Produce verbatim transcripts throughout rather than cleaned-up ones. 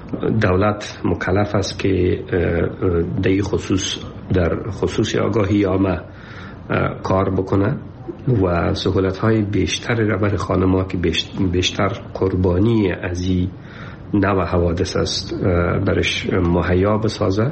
دولت مکلف است که در خصوص در خصوص آگاهی عامه کار بکنه و سهولت‌های بیشتر را برای خانم‌ها که بیشتر قربانی از این نوع حوادث است برش مهیا بسازه،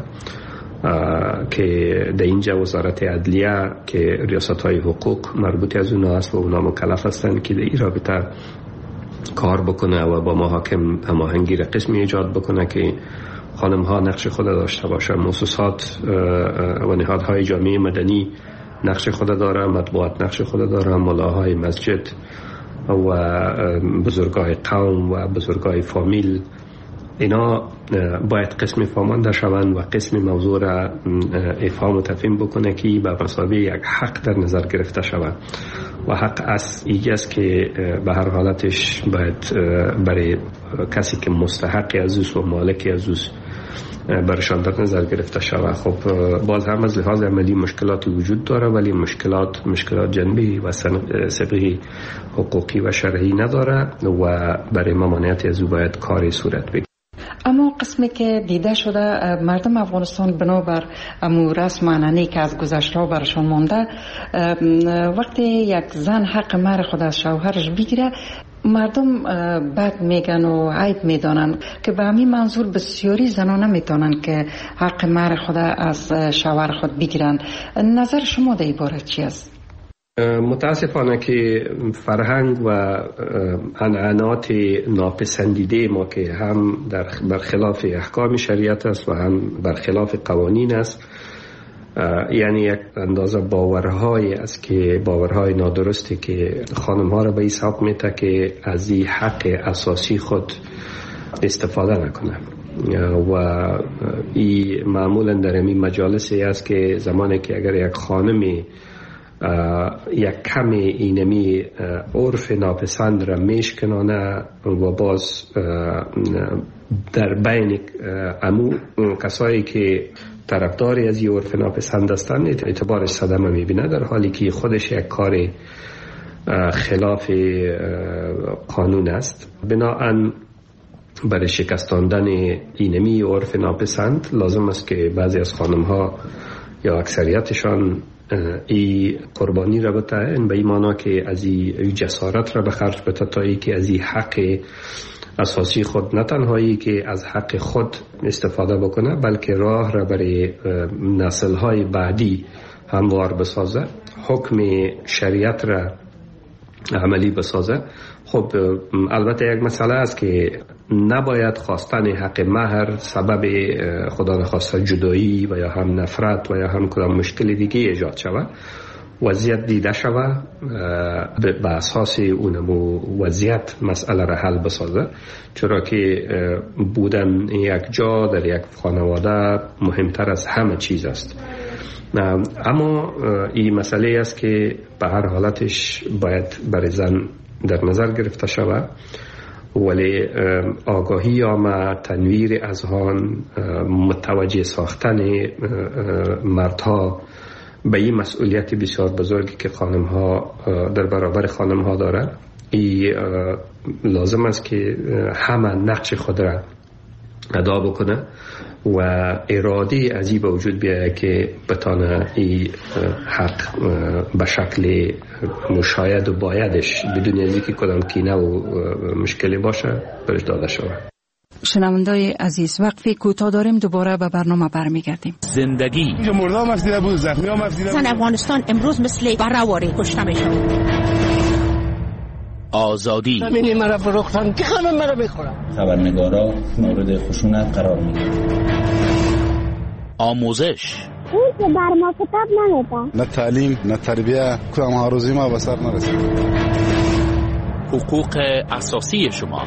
که در اینجا وزارت عدلیه که ریاست‌های حقوق مربوط از اونها است و اونها مکلف هستند که در این رابطه کار بکنه و با محاکم هماهنگی قسمی ایجاد بکنه که خانم‌ها نقش خود داشته باشه. مؤسسات و نهادهای جامعه مدنی نقش خود داره، مطبوعات نقش خود داره، ملاهای مسجد و بزرگای قوم و بزرگای فامیل، اینا باید قسم فهمانده شوند و قسم موضوع را افهام و تفهیم بکنه که به مسابقه یک حق در نظر گرفته شود و حق از ایگه است که به هر حالتش باید برای کسی که مستحق ازوست و مالک ازوست برشان در نظر گرفته شود. خب باز هم از لحاظ عملی مشکلاتی وجود داره، ولی مشکلات مشکلات جنبی و سابقه حقوقی و شرعی نداره و برای ممانعت از او باید کاری صورت بگیره. اما قسمی که دیده شده مردم افغانستان بنابر امو رسم عنعنه‌ای که از گذشته برشان مانده، وقتی یک زن حق مهر خود از شوهرش بگیره مردم بد میگن و عیب میدانن که به همین منظور بسیاری زنان نمیتونن که حق مهر خود از شوهر خود بگیرن. نظر شما در این باره چی است؟ متاسفانه که فرهنگ و عنعنات ناپسندیده ما که هم در برخلاف احکام شریعت است و هم برخلاف قوانین است، یعنی یک اندازه باورهای است که باورهای نادرستی که خانم‌ها را به این سبب میته که از این حق اساسی خود استفاده نکنه و این معمولا در این مجالسی است که زمانی که اگر یک خانمی یک کمی اینمی عرف ناپسند را میشکنانه و باز در بین امو کسایی که طرفداری از این عرف ناپسند هستند اعتبارش صدمه میبینه، در حالی که خودش یک کار خلاف قانون است. بنابراین برای شکستاندن اینمی عرف ناپسند لازم است که بعضی از خانم ها یا اکثریتشان ای قربانی را بتن، به این معنا که از این جسارت را به خرج بده تا ای که از این حق اساسی خود نه تنهایی که از حق خود استفاده بکنه بلکه راه را برای نسل‌های بعدی هموار بسازه، حکم شریعت را عملی بسازه. خب البته یک مسئله است که نباید خواستن حق مهر سبب خدا نخواسته جدایی و یا هم نفرت و یا هم کدام مشکل دیگه ایجاد شود. وضعیت دیده شود به اساس اونمو وضعیت مسئله را حل بسازه، چرا که بودن یک جا در یک خانواده مهمتر از همه چیز است. اما این مسئله است که به هر حالتش باید برای زن در نظر گرفته شود، ولی آگاهی عامه، تنویر اذهان، متوجه ساختن مردها به این مسئولیت بسیار بزرگی که خانم‌ها در برابر خانم‌ها دارند، این لازم است که همه نقش خود را ادا بکنه و اراده از این به وجود بیاید که بتانه این حق به شکل مشاید و بایدش بدون از اینکه کدام کینه و مشکلی باشه برش داده شود. شنوندای عزیز، وقفی کوتاه داریم، دوباره به برنامه برمیگردیم. زندگی مردم مفدیده بود، زخمی ها مفدیده بود. زن افغانستان امروز مثل بررواری کشته میشود. آزادی همینی مرا فروختن که همه مرا میخورن. خبرنگارا مورد خشونت قرار میگیرن. آموزش اون که بر ما کتاب نمیده، نه تعلیم نه تربیه، کدام هاروزی ما به سر نرسید. حقوق اساسی شما.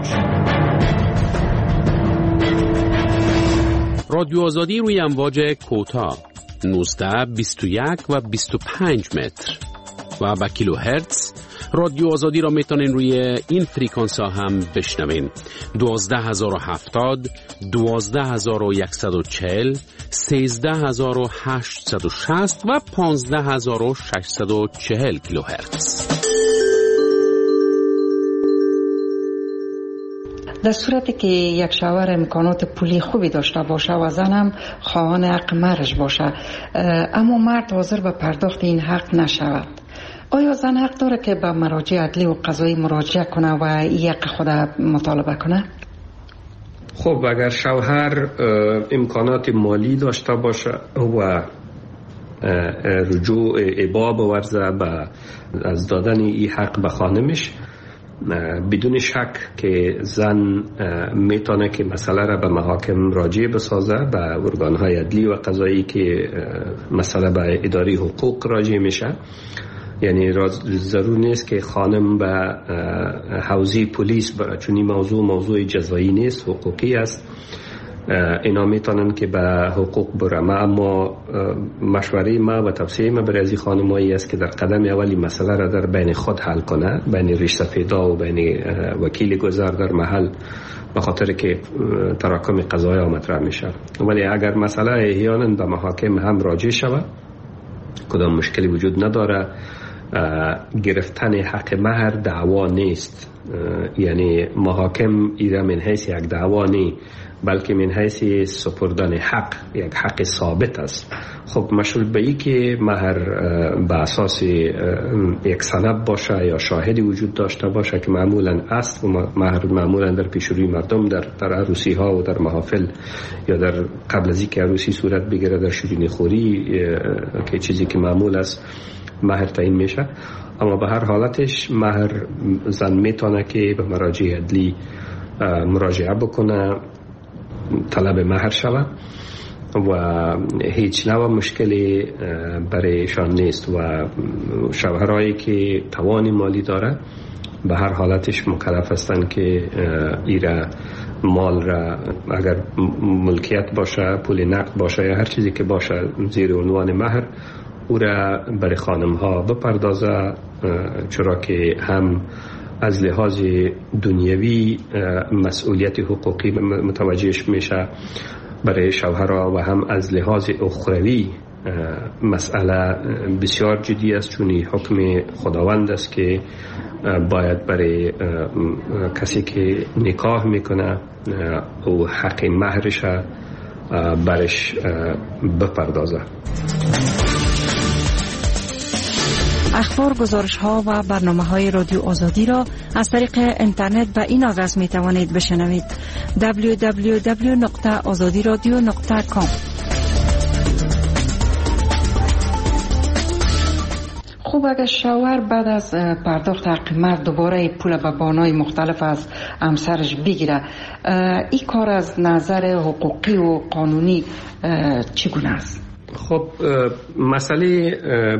رادیو آزادی روی امواج کوتاه نوزده، بیست و یک و بیست و پنج متر و با کیلو هرتز. رادیو آزادی را میتونین روی این فریکانس ها هم بشنوین: دوازده هزار و هفتاد، دوازده هزار و صد و چهل، سیزده هزار و هشتصد و شصت و پانزده هزار و ششصد و چهل کیلو هرتز. در صورتی که یک شوهر امکانات پولی خوبی داشته باشه و زن هم خواهان حق مهرش باشه اما مرد حاضر به پرداخت این حق نشود، آیا زن حق داره که به مراجع عدلی و قضایی مراجعه کنه و این حق خود مطالبه کنه؟ خب اگر شوهر امکانات مالی داشته باشه و رجوع ابا بورزه به از دادن این حق به خانمش، بدون شک که زن میتونه که مسئله را به محاکم راجع بسازه، به ارگانهای عدلی و قضایی که مسئله به اداره حقوق راجع میشه. یعنی ضرور نیست که خانم به حوزه پلیس بره، چون این موضوع موضوع جزایی نیست، حقوقی است. اینا میتونن که به حقوق برم، اما مشوره ما و توصیه ما برای از خانمایی است که در قدم اولی مسئله را در بین خود حل کنه، بین ریش سفیدا و بین وکیل گذار در محل، به خاطر که تراکم قضایا مطرح میشه. ولی اگر مسئله احیانا به محاکم هم راجع شود، کدام مشکلی وجود نداره. گرفتن حق مهر دعوا نیست، یعنی محاکم ایرا من حیث یک دعوا نیست، بلکه من حیث سپردن حق، یک حق ثابت است. خب مشروط به ای که مهر به اساس یک سند باشه یا شاهدی وجود داشته باشه که معمولا است، و مهر معمولا در پیشروی مردم در در عروسی ها و در محافل یا در قبل از اینکه عروسی صورت بگیره در شیرینی خوری که چیزی که معمول است مهر تعیین میشه. اما به هر حالتش مهر زن میتونه که به مراجع عدلی مراجعه بکنه، طلب مهر شود و هیچ نوع مشکلی برایشان نیست. و شوهرایی که توان مالی داره به هر حالتش مکلف هستند که ایره مال را، اگر ملکیت باشه، پول نقد باشه یا هر چیزی که باشه زیر عنوان مهر، او را برای خانم ها بپردازه، چرا که هم از لحاظ دنیوی مسئولیت حقوقی متوجهش میشه برای شوهرها، و هم از لحاظ اخروی مسئله بسیار جدی است، چون حکم خداوند است که باید برای کسی که نکاح میکنه او حق مهرش برش بپردازه. اخبار، گزارش ها و برنامه های رادیو آزادی را از طریق اینترنت و این آدرس می توانید بشنوید: دبلیو دبلیو دبلیو نقطه آزادی رادیو نقطه کام. خوب، اگر شوهر بعد از پرداخت حق مهر دوباره پول به بانای مختلف از همسرش بگیره، این کار از نظر حقوقی و قانونی چگونه است؟ خب مسئله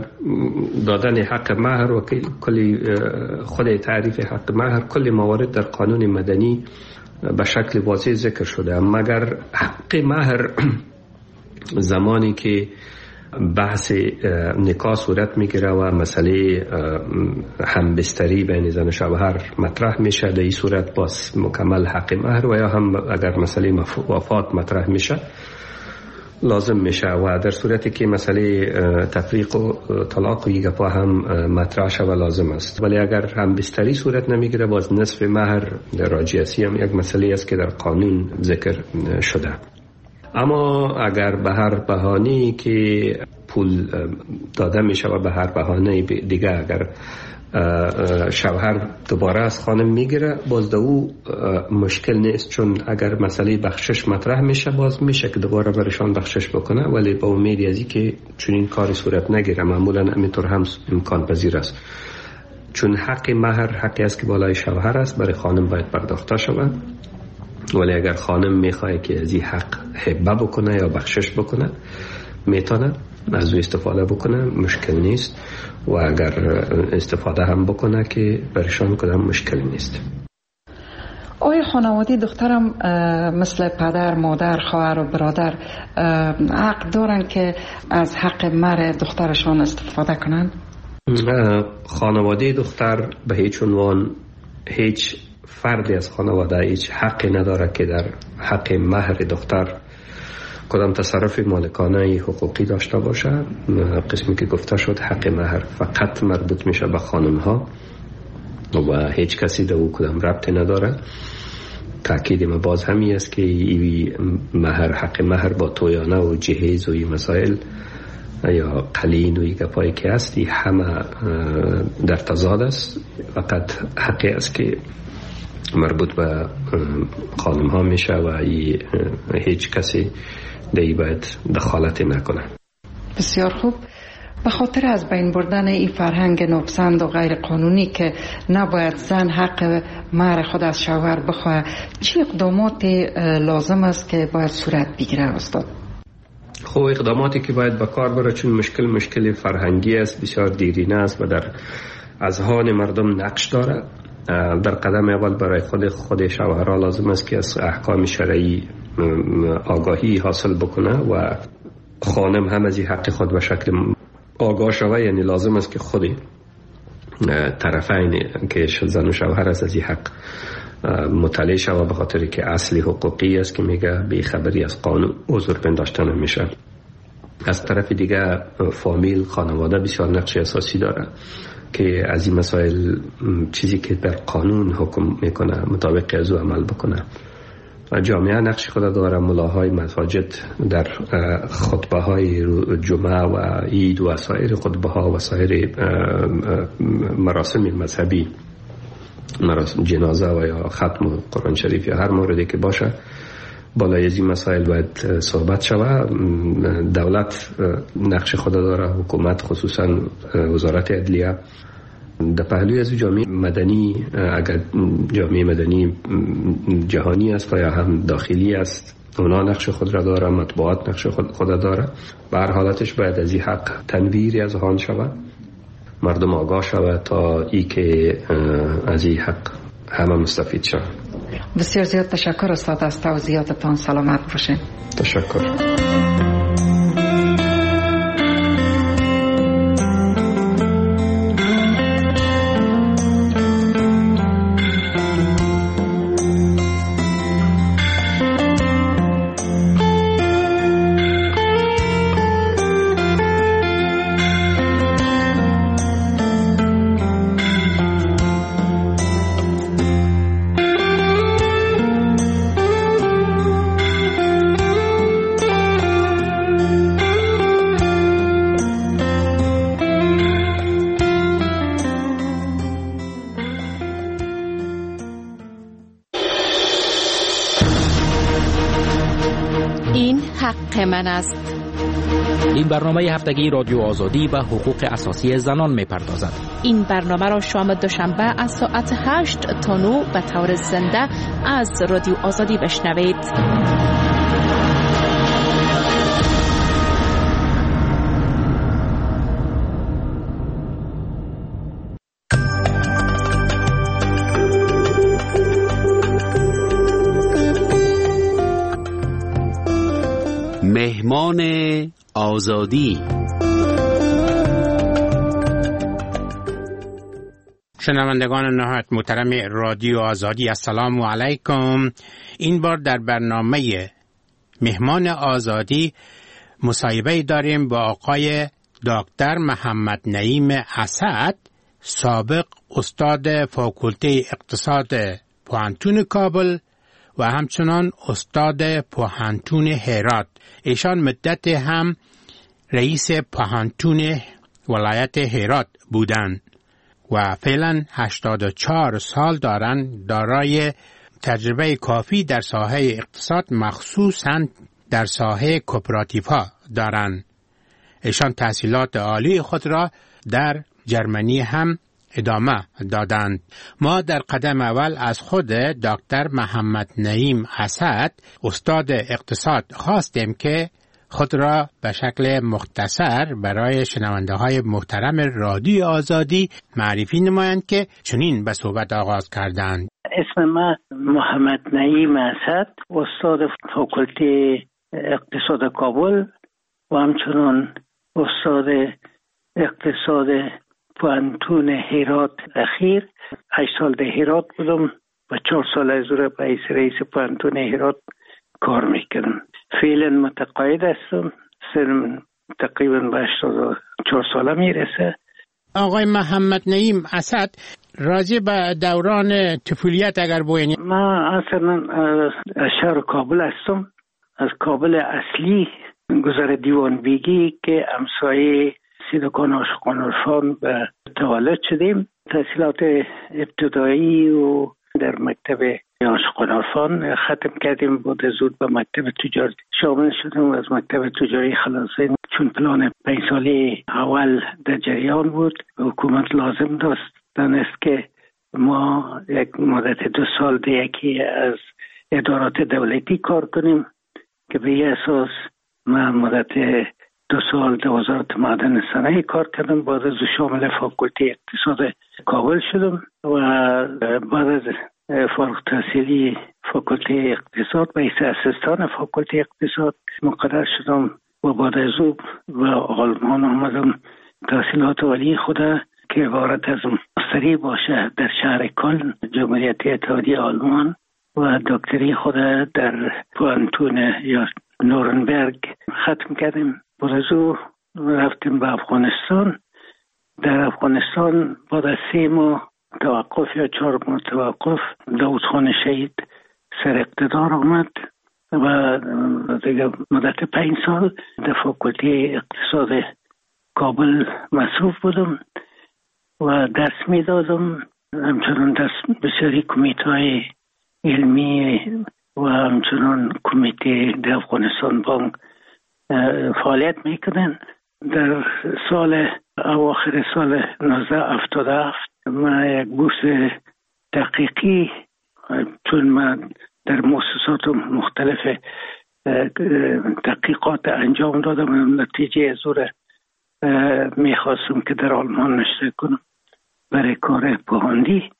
دادن حق مهر و کلی خود تعریف حق مهر، کل موارد در قانون مدنی به شکل واضح ذکر شده، مگر حق مهر زمانی که بحث نکاح صورت میگیره و مسئله همبستری بین زن و شوهر مطرح میشه، در این صورت باز مکمل حق مهر، و یا هم اگر مسئله وفات مطرح میشه لازم میشه، و در صورتی که مسئله تفریق و طلاق و یگپا هم مطرح شود لازم است. ولی اگر هم بستری صورت نمیگیره، باز نصف مهر در راجعیتی هم یک مسئله است که در قانون ذکر شده. اما اگر به هر بهانه‌ای که پول داده میشه و به هر بهانه دیگه اگر شوهر دوباره از خانم میگیره، باز او مشکل نیست، چون اگر مسئله بخشش مطرح میشه باز میشه که دوباره برشان بخشش بکنه، ولی با امید ازی که چون این کاری صورت نگیره، معمولا همینطور هم امکان پذیر است، چون حق مهر حقی است که بالای شوهر است، برای خانم باید پرداخته شود. ولی اگر خانم میخواه که از این حق هبه بکنه یا بخشش بکنه، میتونه از او استفاده بکنه، مشکل نیست، و اگر استفاده هم بکنه که برشان کدام مشکل نیست. آیا خانواده دخترم مثل پدر، مادر، خواهر و برادر حق دارن که از حق مهر دخترشان استفاده کنند؟ خانواده دختر به هیچ عنوان، هیچ فردی از خانواده هیچ حقی نداره که در حق مهر دختر کدام تصرف مالکانه حقوقی داشته باشه. قسمی که گفته شد حق مهر فقط مربوط میشه به خانم ها و هیچ کسی در او کدام ربطی نداره. تاکید ما باز همی است که ای مهر حق مهر با تویانه و جهیز و این مسائل یا قلین و این گپایی که هستی همه در تضاد است. فقط حقی است که مربوط به خانم ها میشه و ای هیچ کسی دیگه باید دخالت نکنه. بسیار خوب. به خاطر از بین بردن این فرهنگ ناپسند و غیر قانونی که نباید زن حق مهر خود از شوهر بخواه، چه اقدامات لازم است که باید صورت بگیره استاد؟ خب اقداماتی که باید به کار بره، چون مشکل مشکل فرهنگی است، بسیار دیرینه است و در اذهان مردم نقش داره. در قدم اول برای خود خود شوهرها لازم است که از احکام شرعی آگاهی حاصل بکنه و خانم هم از این حق خود به شکل آگاه شوه. یعنی لازم است که خود طرفین که زن و شوهر است از این حق مطلع شوه، به خاطر که اصلی حقوقی است که میگه بی خبری از قانون عذر پنداشته نمیشه. از طرف دیگه فامیل، خانواده بسیار نقش اساسی داره که از این مسائل چیزی که در قانون حکم میکنه مطابق از او عمل بکنه. و جامعه نقش خود داره. ملاهای مساجد در خطبه های جمعه و عید و سایر خطبه ها و سایر مراسم مذهبی، مراسم جنازه و یا ختم قرآن شریف یا هر موردی که باشه، بالای از این مسائل باید صحبت شود. دولت نقش خود داره، حکومت خصوصا وزارت عدلیه. در پهلوی از جامعه مدنی، اگر جامعه مدنی جهانی است و یا هم داخلی است، اونا نقش خود را داره، مطبوعات نقش خود, خود داره. به هر حالتش باید از این حق تنویری از آن شود، مردم آگاه شود تا ای که از این حق همه مستفید شود. بسیار زیاد تشکر استاد از توضیحاتتان. سلامت باشین. تشکر. من است. این برنامه هفتگی رادیو آزادی و حقوق اساسی زنان می‌پردازد. این برنامه را شام دوشنبه از ساعت هشت تا نه به طور زنده از رادیو آزادی بشنوید. مهمان آزادی. شنوندگان نهایت محترم رادیو آزادی، السلام علیکم. این بار در برنامه مهمان آزادی مصاحبه داریم با آقای دکتر محمد نعیم اسد، سابق استاد فاکولته اقتصاد پوهنتون کابل و همچنان استاد پوهنتون هرات. ایشان مدت هم رئیس پوهنتون ولایت هرات بودند و فعلا هشتاد و چهار سال دارند. دارای تجربه کافی در ساحه اقتصاد، مخصوصاً در ساحه کوپراتیف ها دارند. ایشان تحصیلات عالی خود را در جرمنی هم ادامه دادند. ما در قدم اول از خود دکتر محمد نعیم اسد، استاد اقتصاد، خواستیم که خود را به شکل مختصر برای شنونده های محترم رادیو آزادی معرفی نمایند که چنین به صحبت آغاز کردند. اسم من محمد نعیم اسد، استاد فاکولته اقتصاد کابل و همچنان استاد اقتصاد پوهنتون هرات اخیر. هشت سال در هرات بودم و چهار سال از اون به رئیس پوهنتون هرات کار میکنم. فعلا متقاعد هستم. سنم تقریبا به هشتاد و چهار ساله میرسه آقای محمد نعیم اسد، راجع به دوران طفولیت اگر بگویید. من اصلا از شهر کابل هستم، از کابل اصلی گذر دیوان بیگی که همسایه سیدکان عاشقان عرفان به تولد شدیم. تحصیلات ابتدایی و در مکتب عاشقان عرفان ختم کردیم. بعد زود به مکتب تجاری شامل شدیم و از مکتب تجاری خلاصیم، چون پلان پنج ساله اول در جریان بود. حکومت لازم داشت دانست که ما یک مدت دو سال در یکی از ادارات دولتی کار کنیم که به این اساس من مدت دو سال در وزارت معدن صنایع کار کردم. بعد از شامل فاکولته اقتصاد کابل شدم و بعد از فارغ التحصیلی فاکولته اقتصاد به حیث اسیستان فاکولته اقتصاد مقرر شدم و بعد از او به آلمان آمدم تحصیلات عالی خود که عبارت از ماستری باشه در شهر کلن جمهوریت اتحادیه آلمان و دکتری خود در پوانتون یا نورنبرگ ختم کردیم. بعد از او رفتیم به افغانستان. در افغانستان بعد از سه ماه توقف یا چهار ماه توقف داود خان شهید سر اقتدار آمد و دیگه مدت پنج سال در فاکولته اقتصاد کابل مصروف بودم و درس می دادم. همچنان درس بسیاری کمیته علمی و همچنان کمیته در افغانستان بانک فعالیت میکنن. در سال اواخر سال نوزده هفتاد و هفت من یک بورس تحقیقی، چون من در مؤسسات مختلف تحقیقات انجام دادم، نتیجه زور میخواستم که در آلمان نشته کنم برای کار پوهاندی.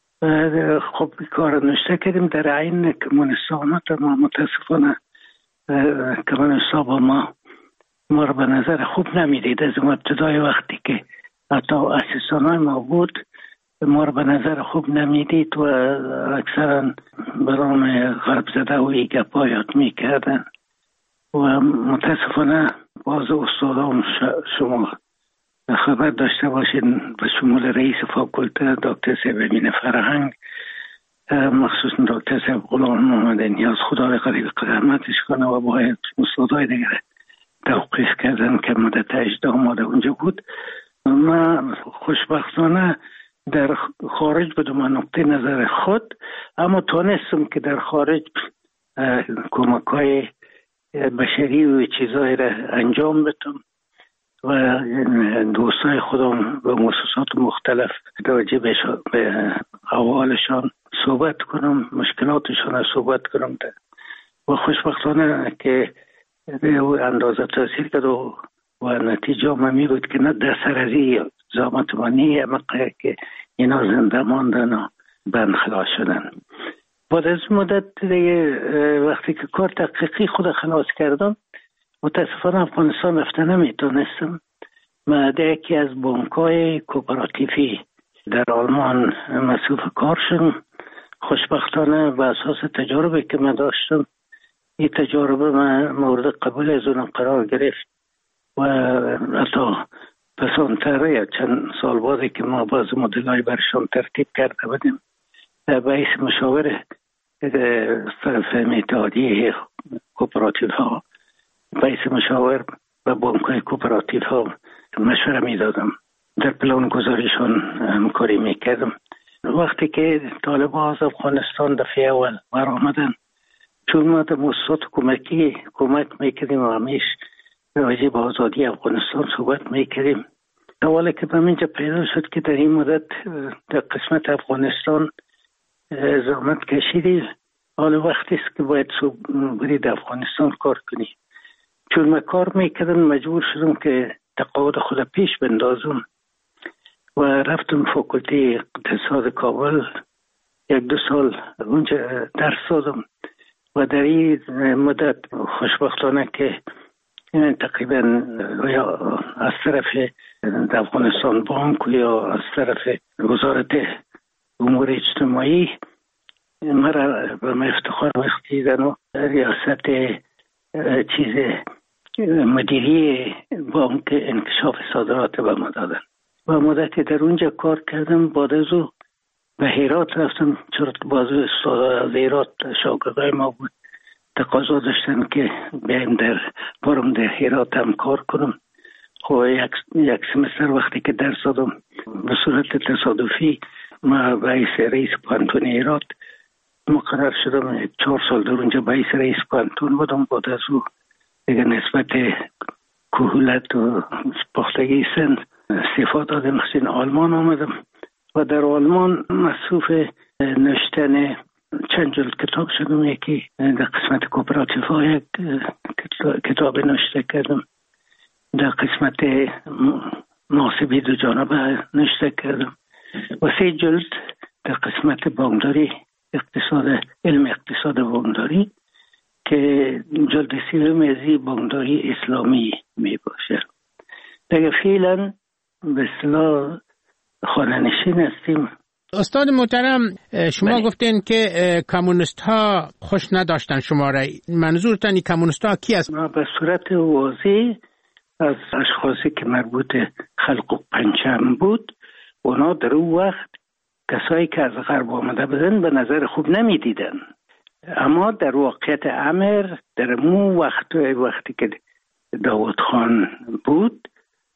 خب کار نشته کردیم در عین کمونستان. ما متاسفانه کمونستان با ما ما رو به نظر خوب نمیدید. از ابتدای وقتی که حتی اسیستان ما بود ما رو به نظر خوب نمیدید و اکثرا برام غرب زده و ایگه پایات میکردن و متاسفانه باز استادام شما خبر داشته باشین به شمول رئیس فاکولته دکتر صاحب امین فرهنگ، مخصوصا دکتر صاحب غلام محمد نیاز، خدا به قریب رحمتش کنه، و باید استادای دیگر توقیف کردن که مدت هجده ماه اونجا بود. من خوشبختانه در خارج بودم از نقطه نظر خود، اما تونستم که در خارج کمک‌های بشری و چیزایی را انجام بدم و دوستای خودم به مؤسسات مختلف توجه به احوالشان صحبت کنم، مشکلاتشان را صحبت کنم و خوشبختانه که اندازه تاثیر کرد و نتیجه می بود که نه در سرازی زامت منی مقه که اینا زنده ماندن و بند خلاص شدن. بعد از مدت وقتی که کار تحقیقی خود خلاص کردم متاسفانه افغانستان رفته نمیتونستم. من در یکی از بانک‌های کوپراتیفی در آلمان مصروف کار شدم. خوشبختانه به اساس تجربه که من داشتم این تجربه من مورد قبول از اون قرار گرفت و حتی پسانتر یا چند سال بعد که ما باز مدلای برشان ترتیب کرده بودیم به حیث مشاور طرف اتحادیه کوپراتیف ها، به حیث مشاور به بانک‌های کوپراتیف ها مشوره می دادم، در پلان گذاریشان همکاری می کردم. وقتی که طالبان از افغانستان دفعه اول برآمدن، چون ما در مؤسسات کمکی کمک میکردیم و همیش راجع به آزادی افغانستان صحبت میکردیم، اولا که به منجا پیدا شد که در این مدت در قسمت افغانستان زحمت کشیدی، حالا وقتی است که باید برید افغانستان کار کنی. چون من کار میکردم مجبور شدم که تقاعد خود پیش بندازم و رفتم فاکولته اقتصاد کابل، یک دو سال اونجا درس دادم و در این مدت خوشبختانه که تقریبا یا از طرف افغانستان بانک یا از طرف وزارت امور اجتماعی مرا به من افتخار بخشیدن و ریاست چیز مدیری بانک انکشاف صادرات به ما دادن. و مدتی در اونجا کار کردم. بعد از او به هرات رفتم، چرا باز استاد از هرات شاگردای ما بود، تقاضا داشتن که بیایم در برم در هرات هم کار کنم. خب یک یک سمستر وقتی که درس دادم به صورت تصادفی ما رئیس رئیس پانتون هرات مقرر شدم. چهار سال در اونجا رئیس رئیس پانتون بودم. بعد از او دیگه نسبت کهولت و پختگی سن استعفا دادم، خصوصا آلمان آمدم و در آلمان مصروف نوشتن چند جلد کتاب شدم. یکی در قسمت کوپراتیف ها یک کتاب نوشته کردم، در قسمت محاسبه دو جانبه نوشته کردم و سه جلد در قسمت بانکداری اقتصاد، علم اقتصاد بانکداری که جلد سوم از بانکداری اسلامی می باشه. دیگه فعلا به اصطلاح خانه‌نشین هستیم. استاد محترم، شما بله. گفتین که کمونیست ها خوش نداشتن شما را. منظورتان این کمونیست ها کی است؟ ما به صورت واضح از اشخاصی که مربوط خلق و پنجم بود، اونا در اون وقت کسایی که از غرب آمده بودن به نظر خوب نمی دیدن. اما در واقعیت امر در اون وقت وقتی که داود خان بود،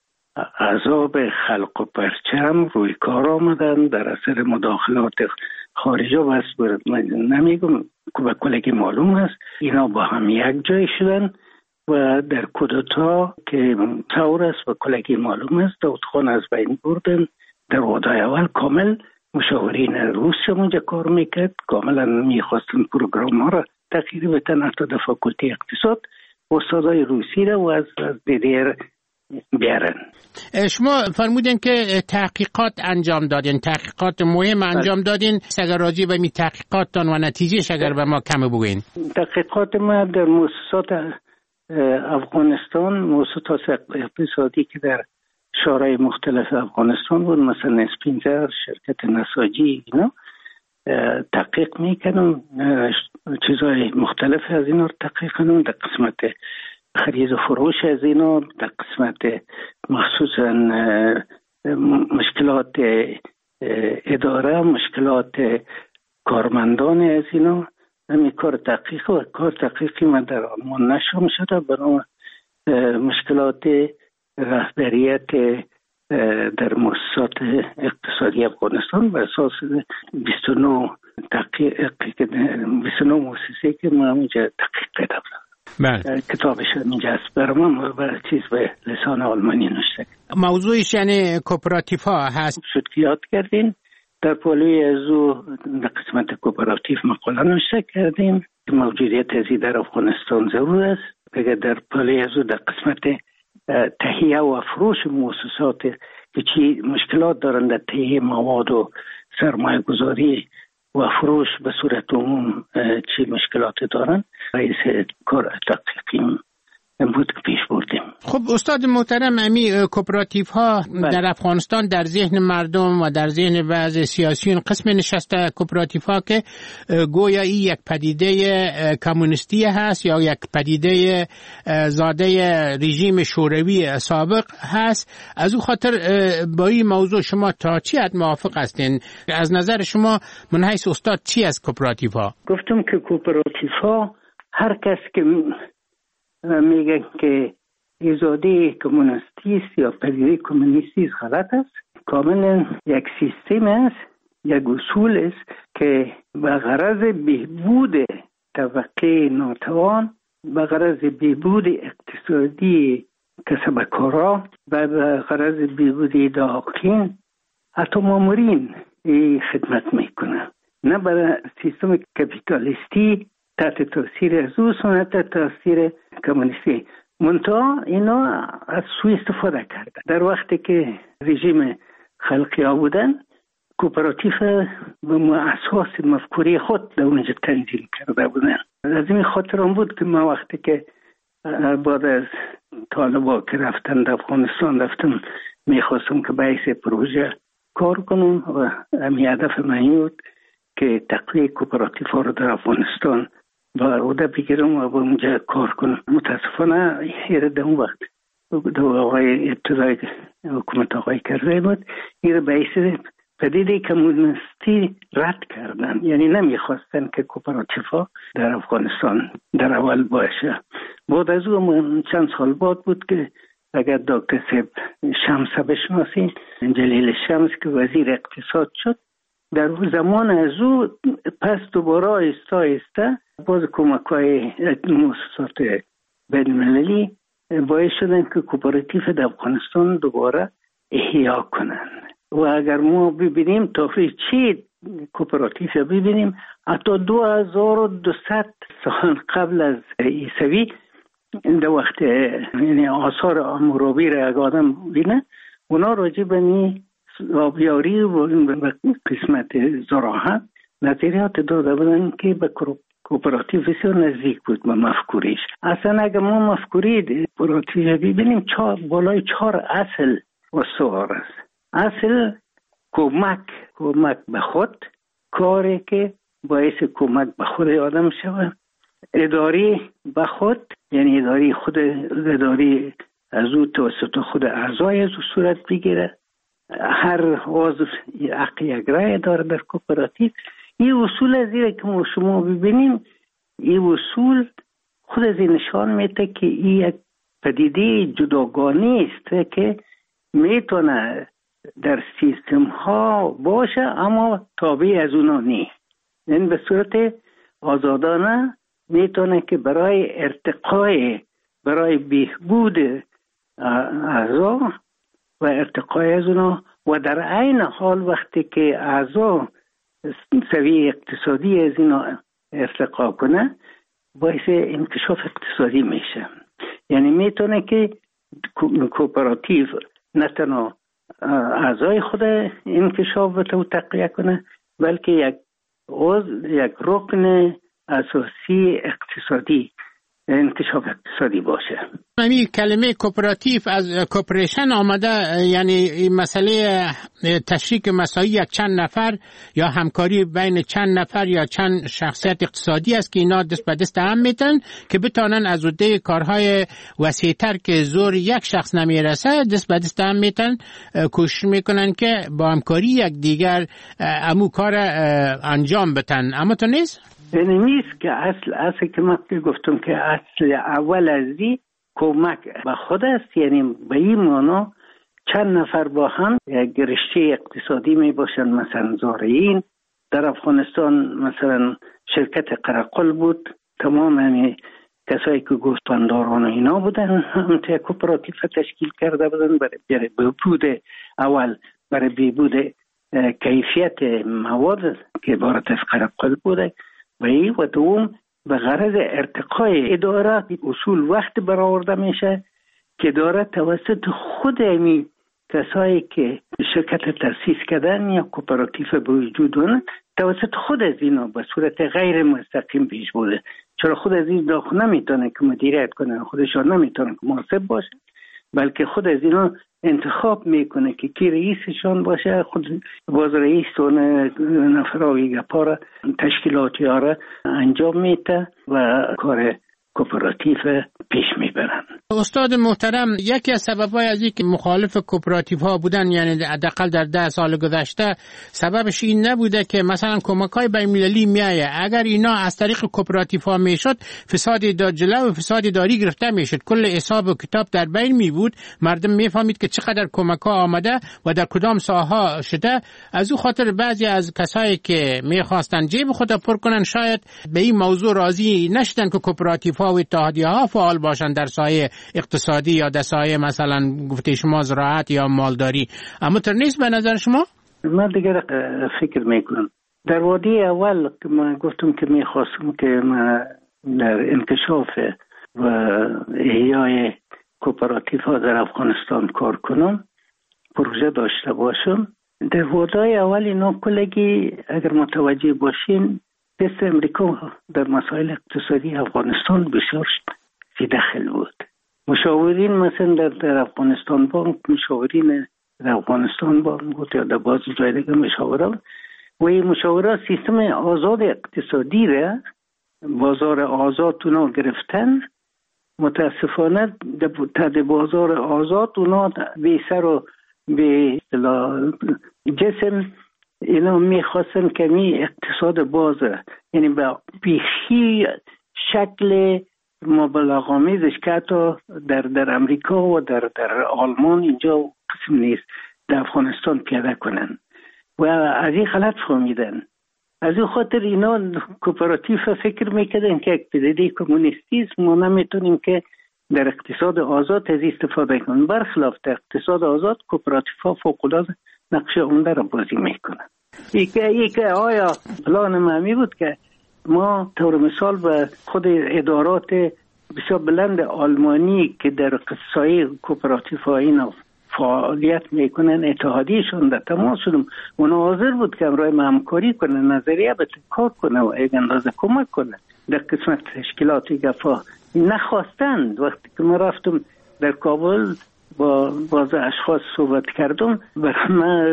عذاب خلق و پرچم روی کار آمدن در اثر مداخلات خارجی بس برد. من نمیگم که به کلگی معلوم است اینا با هم یک جای شدن و در کودتا که ثور است و کلگی معلوم است داود خان از بین بردن. در وادای اول کامل مشاورین روسیه اونجا کار میکرد، کاملا میخواستن پروگرام ها را تغییر بدن، حتی در فاکولته اقتصاد استادای روسی را و از دیدیر بیارن. شما فرمودین که تحقیقات انجام دادین، تحقیقات مهم انجام دادین. اگر راجع به می تحقیقاتتان و نتیجهش اگر به ما کم بگوین. تحقیقات ما در مؤسسات افغانستان، مؤسسات اقتصادی که در شورای مختلف افغانستان بود، مثلا اسپینزر، شرکت نساجی، اینا تحقیق میکنم، چیزهای مختلف از اینا رو تحقیق کنم. در قسمت خرید و فروش از اینا، در قسمت مخصوصا مشکلات اداره، مشکلات کارمندان از اینا، همین کار تحقیق و کار تحقیقی من در آلمان نشم شده. برای مشکلات رهبریت در مؤسسات اقتصادی افغانستان بر اساس بیست و نه تحقیق بیست و نه مؤسسه که ما اونجا تحقیق کردم. بله. کتابش اینجا است برای من و چیز به لسان آلمانی نوشته. موضوعش یعنی کوپراتیف ها هست. شد که یاد کردین در پالوی از او در قسمت کوپراتیف مقاله نوشته کردیم که موجودیت ازی در افغانستان ضرور است. اگر در پالوی از او در قسمت تهیه و فروش مؤسسات که چی مشکلات دارند در تهیه مواد و سرمایه گذاری و فروش به صورت عموم چی مشکلات دارند، رئیس کار تحقیقی بود که پیش بردیم. خب استاد محترم، امی کوپراتیف ها در افغانستان در ذهن مردم و در ذهن بعض سیاسیون قسم نشسته کوپراتیف ها که گویا این یک پدیده کمونیستی هست یا یک پدیده زاده رژیم شوروی سابق هست. از او خاطر با این موضوع شما تا چی حد موافق هستین؟ از نظر شما من حیث استاد چی از کوپراتیف ها؟ گفتم که کوپراتیف ها هر کس که میگن که ایجاده کمونیستی است یا پدیده کمونیستی است غلط است. کاملا یک سیستم است، یک اصول است که به غرض بهبود طبقه ناتوان، به غرض بهبود اقتصادی کسبکارا و به غرض بهبود داخلین حتی مامورین خدمت میکنه، نه برای سیستم کپیتالیستی تحت تاثیر از او سنت تاثیر کمونیستی. منتها اینا از سوی استفاده کردن. در وقتی که رژیم خلقی ها بودن، کوپراتیف به اساس مفکوری خود در اونجا تنظیم کرده بودن. از این خاطر هم بود که ما وقتی که بعد از طالبا که رفتن در افغانستان رفتم، میخواستم که باعث پروژه کار کنم و همین هدف من بود که تقویه کوپراتیف ها رو در افغانستان با عهده بگیرم و با اونجا کار کنم. متاسفانه هر در اون وقت آقای ابتدای حکومت آقای کرزی بود، این رو به حیث پدیده کمونیستی رد کردن، یعنی نمیخواستن که کوپراتیفا در افغانستان در اول باشه. بعد از اون چند سال بعد بود که اگر دکتر سیب شمس بشناسی، جلیل شمس که وزیر اقتصاد شد، در زمان از او پس دوباره آیسته آیسته باز کمک‌های مؤسسات بین‌المللی باعث شدن که کوپراتیف در افغانستان دوباره احیا کنن. و اگر ما ببینیم تاریخ چی کوپراتیف ببینیم، حتی دو هزار و دویست سال قبل از عیسوی در وقت یعنی آثار حمورابی را اگر آدم بینه، اونا راجع به نی آبیاری و قسمت زراعت نظریات داده بودن که به کوپراتیف بسیار نزدیک بود به مفکوریش. اصلا اگر ما مفکوری کوپراتیف ببینیم چهار بالای چهار اصل استوار است. اصل کمک کمک به خود، کاری که باعث کمک به خود آدم شود. اداری به خود، یعنی اداری خود اداری از او توسط خود اعضای از او صورت بگیره. هر عضو حق یک رای داره در کوپراتیو. این اصول از این که ما شما ببینیم، این اصول خود از این نشان میده که این یک پدیده جداگانه است که میتونه در سیستم ها باشه اما تابع از اونا نیست. یعنی به صورت آزادانه میتونه که برای ارتقای، برای بهبود اعضا و ارتقای از اونا و در عین حال وقتی که اعضا سویه اقتصادی از اینا ارتقا کنه باعث انکشاف اقتصادی میشه. یعنی میتونه که کوپراتیو نه تنها اعضای خود انکشاف و تقویه کنه، بلکه یک عضو، یک رکن اساسی اقتصادی، انکشاف اقتصادی باشه. همین کلمه کوپراتیو از کوپریشن آمده، یعنی مسئله تشریک مساعی یک چند نفر یا همکاری بین چند نفر یا چند شخصیت اقتصادی است که اینا دست به دست هم میتن که بتانن از عهده کارهای وسیع‌تر که زور یک شخص نمیرسه دست به دست هم میتن، کوشش میکنن که با همکاری یک دیگر امو کار انجام بدن. اما تو نیست؟ یعنی نیست که اصل اصل که من گفتم که اصل اول از دی کمک به خود است. یعنی به این معنا چند نفر با هم یک رشته اقتصادی می باشن. مثلا زارعین در افغانستان، مثلا شرکت قرقل بود، تمام یعنی کسایی که گوسفنداران اینا بودن هم تا کوپراتیو تشکیل کرده بودن برای بهبود اول، برای بهبود کیفیت مواد که عبارت از قرقل بوده و ای و دوم به غرض ارتقای اداره. اصول وقت برآورده میشه که اداره توسط خود امی کسایی که شرکت تأسیس کردن یا کوپراتیو به وجود آمد توسط خود از اینا به صورت غیر مستقیم پیش بوده. چرا خود از این داخل نمیتونه که مدیریت کنه، خودشان نمیتونه که محاسب باشه، بلکه خود از اینا انتخاب میکنه که کی رئیسشان باشه. خود باز رئیس و نفراوی گپارا تشکیلاتی ها را انجام میده و کار کوپراتیو پیش میبرن. استاد محترم، یکی از سبب‌های از اینکه مخالف کوپراتیو ها بودن، یعنی حداقل در ده سال گذشته، سببش این نبوده که مثلا کمک‌های بین‌المللی میایه، اگر اینا از طریق کوپراتیو ها میشد فساد داد جلو و فساد داری گرفته میشد، کل حساب و کتاب در بین می بود، مردم میفهمید که چقدر کمک‌ها آمده و در کدام ساحه شده. از او خاطر بعضی از کسایی که میخواستن جیب خود پر کنن شاید به این موضوع راضی نشدن که کوپراتیو ها و اتحادیه ها فعال باشن در سایه اقتصادی یا در سایه مثلا گفته شما زراعت یا مالداری. اما تر نیست به نظر شما؟ من دیگر فکر میکنم در وادی اول که من گفتم که میخواستم که من در انکشاف و احیای کوپراتیو ها در افغانستان کار کنم، پروژه داشته باشم. در وادی اول اینا کلگی اگر متوجه باشین دست امریکا در مسائل اقتصادی افغانستان بسیار دخل بود. مشاورین مثلا در, در افغانستان بانک، مشاورین در افغانستان بانک بود یا در باز جای دیگه مشاوران و این مشاوران سیستم آزاد اقتصادی را، بازار آزاد اونا گرفتن متاسفانه در بازار آزاد اونا به سر و به جسم اینا میخواستن کمی اقتصاد بازه، یعنی به بیخی شکل مبالغه‌آمیزش که حتی در در امریکا و در در آلمان اینجا قسم نیست در افغانستان پیاده کنن و از این غلط فهمیدن. از این خاطر اینا کوپراتیو فکر میکردن که یک پدیده کمونیستی است، ما نمیتونیم که در اقتصاد آزاد از استفاده کنیم. برخلاف در اقتصاد آزاد کوپراتیو ها فوق‌العاده نقش عمده را بازی میکنن. یک آیا پلان معمی بود که ما طور مثال به خود ادارات بسیار بلند آلمانی که در قصای کوپراتیو ها اینا فعالیت میکنن اتحادیشون در تماس شدم، اونا حاضر بود که امرای همکاری کنه، نظریه به کار کنه و یک اندازه کمک کنه در قسمت تشکیلاتی گفا. نخواستند. وقتی که ما رفتم در کابل با بعض اشخاص صحبت کردم، برای من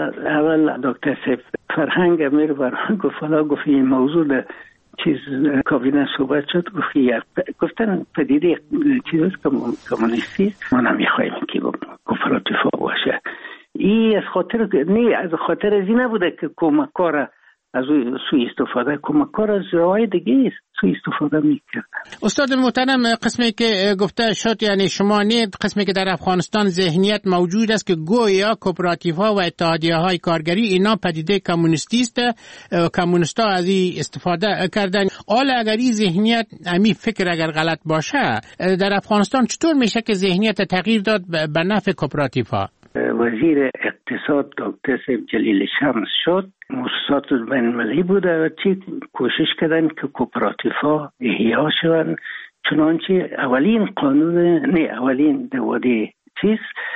اول دکتر سیف فرهنگ امیر برای گفت حالا گفت این موضوع در چیز کابینه صحبت شد، گفت گفتن پدیده چیز کمونیستی ما نمیخوایم که کوپراتیو باشه. این از خاطر نه از خاطر از این نبوده که کمکار از سوی استفاده کمکار از جاهای دیگه است سوی استفاده میکرد. استاد محترم، قسمی که گفته شد یعنی شما نید قسمی که در افغانستان ذهنیت موجود است که گویا کوپراتیو ها و اتحادیه های کارگری اینا پدیده کمونیستی است، کمونیستا از این استفاده کردن. حالا اگر این ذهنیت امی فکر اگر غلط باشه در افغانستان چطور میشه که ذهنیت تغییر داد به نفع کوپراتیو ها؟ وزیر اقتصاد دکتر سیف جلیل شمس شد، مؤسسات بین المللی بوده و چی کوشش کردن که کوپراتیو ها احیا شوند. چنانچه اولین قانون نه اولین دواده چیز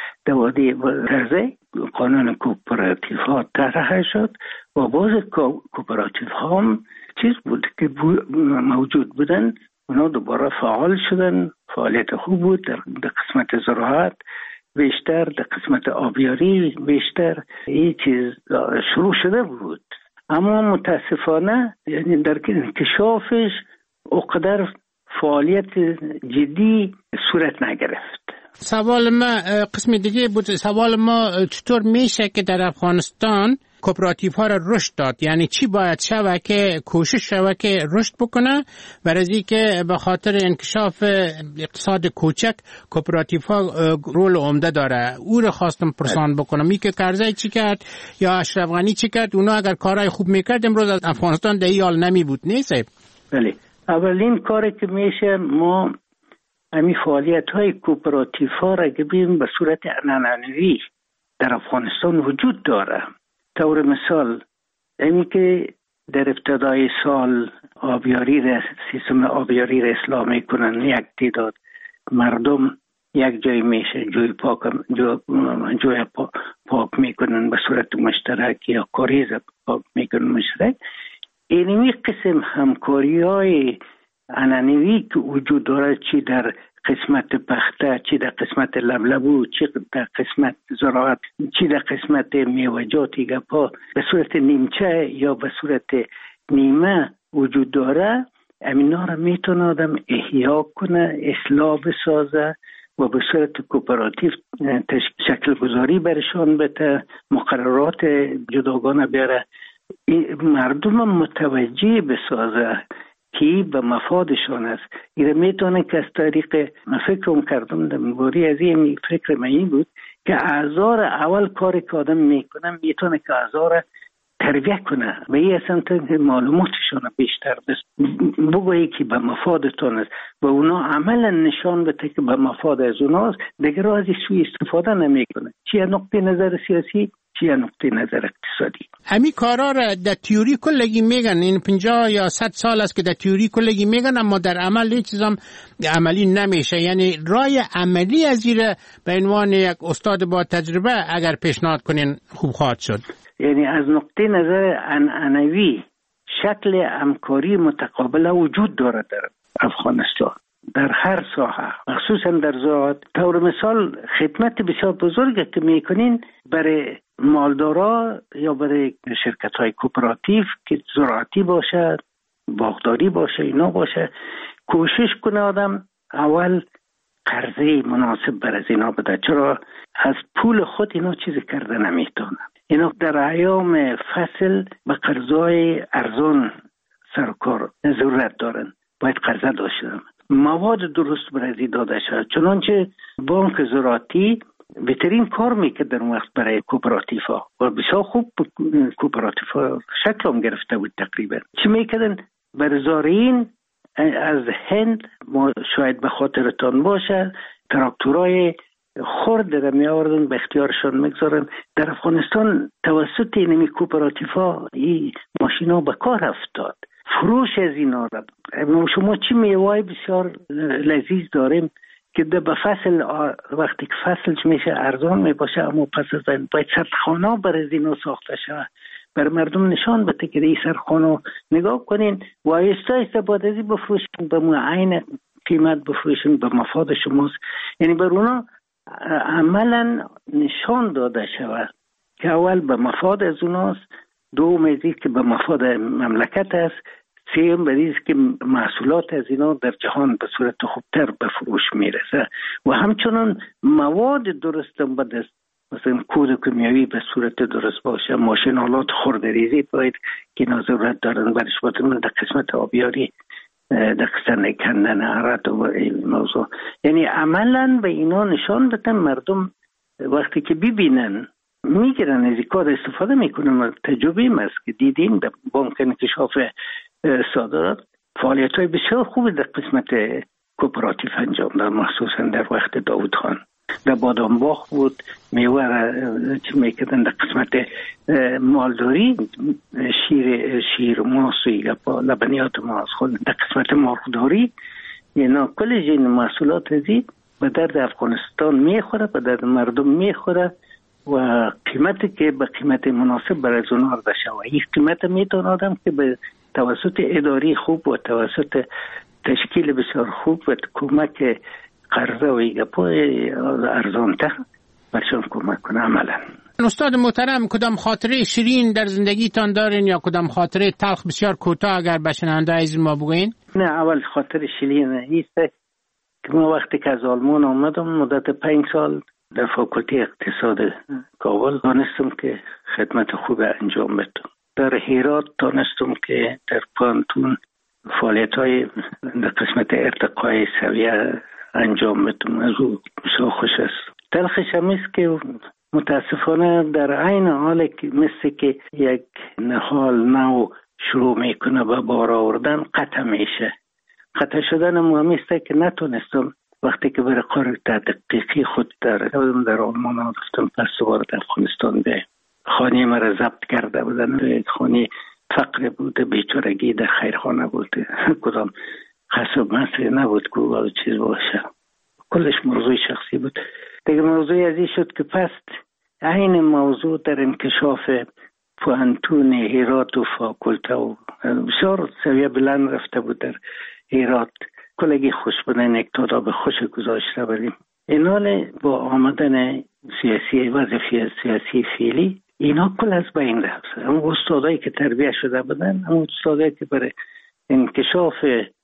دواده ترزه قانون کوپراتیو ها طرح شد و باز کوپراتیو ها هم چیز بود که موجود بودن، اونا دوباره فعال شدن. فعالیت خوب بود در, در قسمت زراعت بیشتر، در قسمت آبیاری بیشتر این چیز شروع شده بود، اما متاسفانه یعنی در انکشافش اقدر فعالیت جدی صورت نگرفت. سوال ما قسم دیگه بود. سوال ما چطور میشه که در افغانستان کوپراتیو ها را رشد داد؟ یعنی چی باید شود که کوشش شود که رشد بکنه برای که به خاطر انکشاف اقتصاد کوچک کوپراتیو ها رول عمده داره؟ او رو خواستم پرسان بکنم. می که کرزی چی کرد یا اشرف غنی چی کرد؟ اونا اگر کارهای خوب میکرد امروز افغانستان در این حال نمی بود. نیست؟ بله. اولین کاری که میشه ما همین فعالیت های کوپراتیو ها را که ببینیم به صورت عنعنوی در افغانستان وجود داره. طور مثال اینی که در ابتدای سال آبیاری را سیستم آبیاری را اصلاح میکنن، یک تعداد مردم یک جای میشه جوی پاک جو جوی پا پاک میکنن به صورت مشترک یا کاریز پاک میکنن مشترک. اینمی قسم همکاری های عنعنوی که وجود داره، چی در قسمت پخته، چی در قسمت لبلبو، چی در قسمت زراعت، چی در قسمت میوه‌جاتی گپا به صورت نیمچه یا به صورت نیمه وجود داره، امینا را میتونه آدم احیا کنه، اصلاح بسازه و به صورت کوپراتیو شکل گذاری برشان بده، مقررات جداگانه بیاره، مردم متوجه بسازه که به مفادشان است. این میتونه که از طریق فکرم کردم در مباری از این فکر من بود که اعضا را اول کاری که آدم میکنه میتونه که اعضا را تربیه کنه و این اصلا معلوماتشان بیشتر بس بگویی که به مفادتان است و اونا عملا نشان بده که به مفاد از اوناست، دیگر از سوی استفاده نمیکنه، چیه نقطه نظر سیاسی چیه نقطه نظر اقتصادی. همین کارا را در تیوری کلگی میگن، این پنجاه یا صد سال است که در تیوری کلگی میگن، اما در عمل هیچ چیزام عملی نمیشه. یعنی رای عملی از این به عنوان یک استاد با تجربه اگر پیشنهاد کنین خوب خواهد شد. یعنی از نقطه نظر عنعنوی شکل همکاری متقابل وجود دارد در افغانستان در هر ساحه، مخصوصا در زراعت. طور مثال خدمت بسیار بزرگی که میکنین برای مالدارا یا برای شرکت های کوپراتیو که زراعتی باشه، باغداری باشه، اینا باشه، کوشش کنه آدم اول قرضه مناسب بر از اینا بده، چرا از پول خود اینا چیزی کرده نمیتونن. اینا در ایام فصل به قرضای ارزان سرکار ضرورت دارن، باید قرضه داشتن، مواد درست برای داده شد. چنانچه بانک زراعتی بهترین کار میکرد در وقت برای کوپراتیف ها و بسیار خوب کوپراتیف ها شکل هم گرفته بود. تقریبا چی میکردن؟ بر زارعین از هند، ما شاید به خاطرتان باشه، تراکتورهای خرد در می آوردن به اختیارشان میگذارن. در افغانستان توسط اینمی کوپراتیف ها این ماشین ها به کار افتاد. فروش از اینا را شما چی میوای بسیار لذیذ داریم که به فصل وقتی که فصل میشه ارزان میباشه، اما پس از این باید سرخانه بر از اینا ساخته شود، بر مردم نشان بده که این سرخانه نگاه کنین و آیسته آیسته بعد از این بفروشن، به معین قیمت بفروشن، به مفاد شماست. یعنی بر اونا عملا نشان داده شود که اول به مفاد از اوناست، دوم از این که به مفاد مملکت است، سیم بریز که محصولات از اینا در جهان به صورت خوبتر به فروش میرسه و همچنان مواد درست به دست، مثلا کود کیمیایی به صورت درست باشه، ماشینالات خردریزی باید که اینا ضرورت دارن برش باتون در قسمت آبیاری، در قسمت کندن عرد و این موضوع. یعنی عملا به اینا نشان بدن، مردم وقتی که ببینن میگیرن از این کار استفاده میکنن. تجربه است که دیدیم در بانک انکشاف صادرات فعالیت های بسیار خوبی در قسمت کوپراتیف انجام داد، مخصوصا در وقت داوود خان. در بادامباغ بود، میوه چی میکردن در قسمت مالداری، شیر شیر ماست و لبنیات ماست خود در قسمت مرغداری. اینا کل جین محصولات ازی به درد افغانستان میخوره، به درد مردم میخوره و قیمتی که به قیمت مناسب برای از اونها رده شود. این قیمت میتونه آدم که به توسط اداری خوب و توسط تشکیل بسیار خوب و کمک قرضه و ایگپای ارزانتر برشان کمک کنه عملا. استاد محترم، کدام خاطره شیرین در زندگیتان دارین یا کدام خاطره تلخ بسیار کوتاه اگر به شنونده عزیز ما بگوین؟ نه، اول خاطر شیرین ایست که ما وقتی که از آلمان آمدم مدت پنج سال در فاکولته اقتصاد کابل دانستم که خدمت خوب انجام بدم. در هرات دانستم که در پانتون فعالیت های در قسمت ارتقای سویه انجام بدم. از او بسیار خوش است. تلخش هم است که متاسفانه در عین حال که مثل که یک نهال نو شروع میکنه به بار آوردن قطع میشه. قطع شدن مهم است که نتونستم وقتی که برای کار تحقیقی خود در در آلمان رفتم، پس دوباره در افغانستان به خانه مرا ضبط کرده بودن. خانه فقر بوده، بیچارگی در خیرخانه بوده، کدام خصب مسئله نبود که چیز باشه، کلش موضوع شخصی بود. دیگه موضوع ازی شد که پس این موضوع در انکشاف پوانتون هرات و فاکولته و بسیار سویه بلند رفته بود در هرات. کلگی خوش بودن یک تاداب خوش گذاشته بودیم. اینال با آمدن سیاسی وظیفه سیاسی فعلی اینا کل از بین رفت. اما استادایی که تربیه شده بودن، اما استادایی که برای انکشاف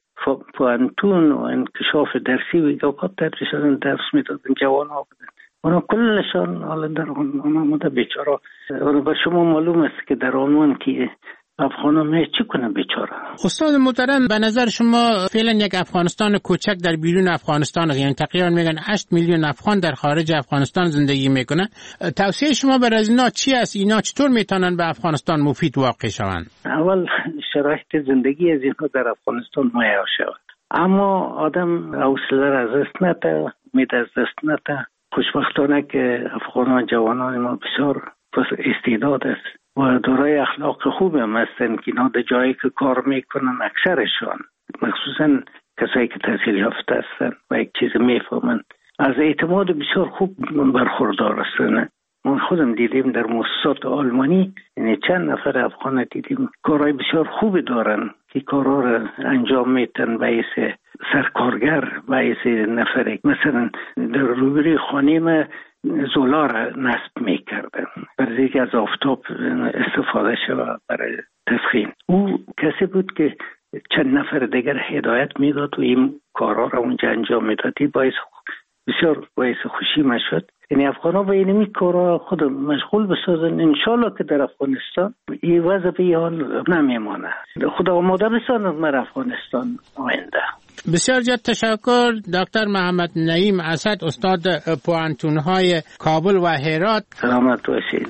پوانتون و انکشاف درسی و ایگاقات تدریس شدن درس میدادن، جوان ها بودن. اونا کلشان حالا در آلمان آمده بیچاره. اونا بر شما معلوم است که در آلمان که افغان ها چی کنه بیچاره. استاد محترم، به نظر شما فعلا یک افغانستان کوچک در بیرون افغانستان است، یعنی تقریبا میگن هشت میلیون افغان در خارج افغانستان زندگی میکنن. توصیه شما برای اینا چی است؟ اینا چطور میتونن به افغانستان مفید واقع شوند؟ اول شرایط زندگی از اینها در افغانستان مهیا شود، اما آدم حوصله را از دست نده، امید از دست نده. خوشبختانه که افغانان جوانان ما بسیار استعداد است و دارای اخلاق خوب هم هستن که اینا در جایی که کار میکنن اکثرشان، مخصوصا کسایی که تحصیل یافته هستن و یک چیز میفهمن، از اعتماد بسیار خوب برخوردار هستن. من خودم دیدیم در مؤسسات آلمانی، یعنی چند نفر افغان دیدیم کارهای بسیار خوبی دارن که کارها را انجام میتن باعث سرکارگر، باعث نفر مثلا در روبروی خانه ما زولا را نصب میکردن برای اینکه از آفتاب استفاده شود برای تسخین. او کسی بود که چند نفر دیگر هدایت میداد و این کارها را اونجا انجام میدادی باعث بسیار باعث خوشی ما شد. یعنی افغان‌ها به اینمی کارها خود مشغول بسازن، انشالله که در افغانستان این وضع به حال نمیمانه. خدا آماده بسازن مر افغانستان آینده. بسیار زیاد تشکر دکتر محمد نعیم اسد، استاد پوهنتون‌های کابل و هرات. سلامت باشید.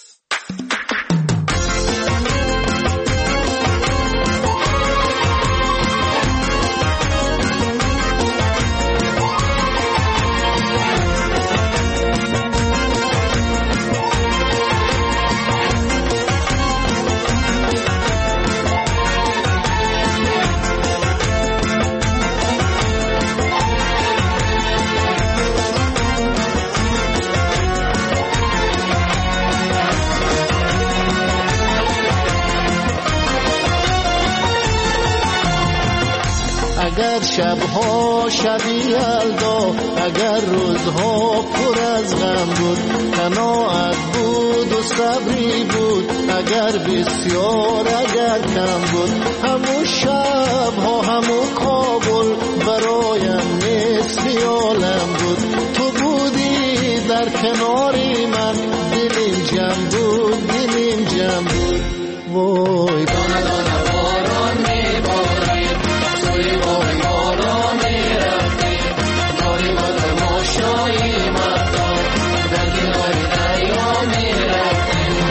اگر شبها شبی یلدا، اگر روزها پر از غم بود، قناعت بود و صبری بود، اگر بسیار اگر کم بود، همون شبها همون کابل برایم نصف عالم بود. تو بودی در کناری من، دلیم جمع بود دلیم جمع بود. وای دانه دانه باران میبارید، سوی بای بارا میرفتیم، داری با تماشایی مردم در کنار دریا میرفتیم.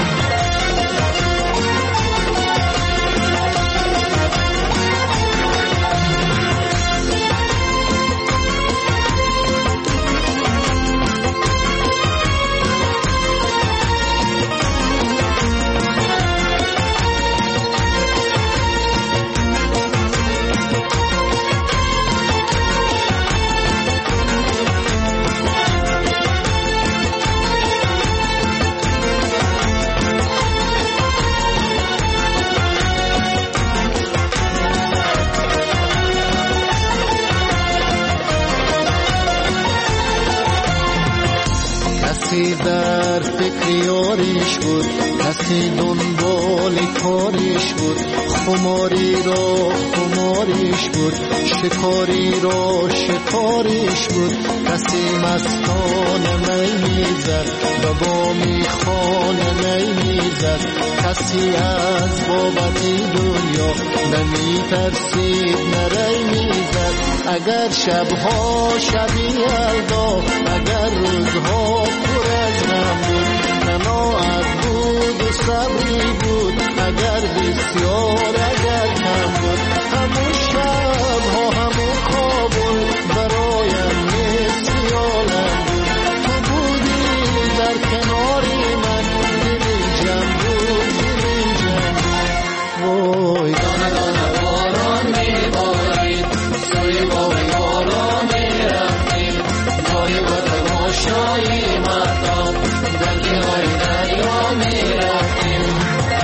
کسی در فکر یاریش بود، کسی دنبال کاریش بود، خماری را خماریش بود، شکاری را شکاریش بود. کسی مستانه می میزد، به بامی خانه می میزد، کسی از بابتی دنیا نمی ترسید نری میزد. اگر شبها شبی یلدا، اگر روزها پر از غم بود، قناعت بود و صبری بود، اگر بسیار اگر کم بود، همون شبها همون کابل برایم نصف عالم بود. تو بودی در کناری من، دلیم جمع بود دلیم جمع بود. وای دانه دانه باران میبارید، سوی بای بارا میرفتیم، داری با تماشایی مردم در کنار دریا میرفتیم.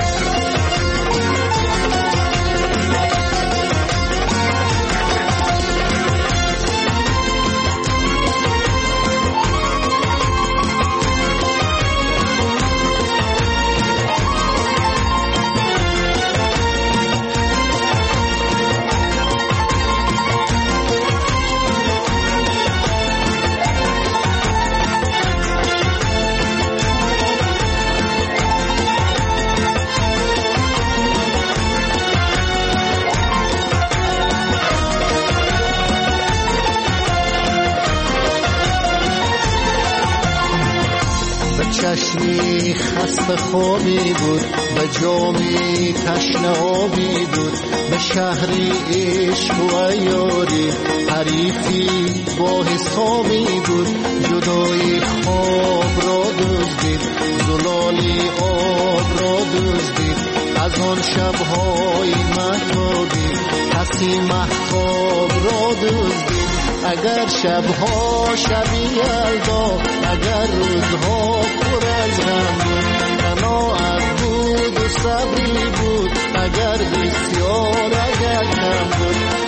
چشمی خسته خوابی بود، به جامی تشنه آبی بود، به شهری عشق و یاری حریفی با حسابی بود. جدای خواب را دزدید، زلالی آب را دزدید، از آن شبهای مهتابی کسی مهتاب را دزدید. اگر شبها شبی یلدا، اگر روزها پر از غم بود، قناعت بود و صبری بود، اگر بسیار اگر کم بود،